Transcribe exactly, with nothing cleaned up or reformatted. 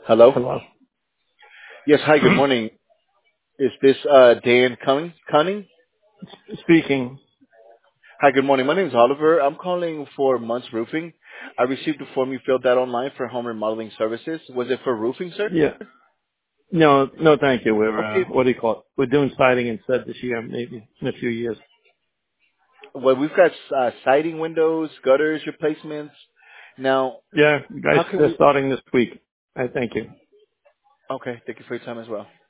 Hello? Hello. Yes, hi, good morning. Is this uh, Dan Cunning? Cunning? Speaking. Hi, good morning. My name is Oliver. I'm calling for Munts Roofing. I received a form you filled out online for home remodeling services. Was it for roofing, sir? Yeah. No, no, thank you. We're uh, Okay. what do you call it? We're doing siding instead this year, maybe in a few years. Well, we've got uh, siding, windows, gutters, replacements. Now, Yeah, you guys, how can they're we... starting this week. I thank you. Okay, thank you for your time as well.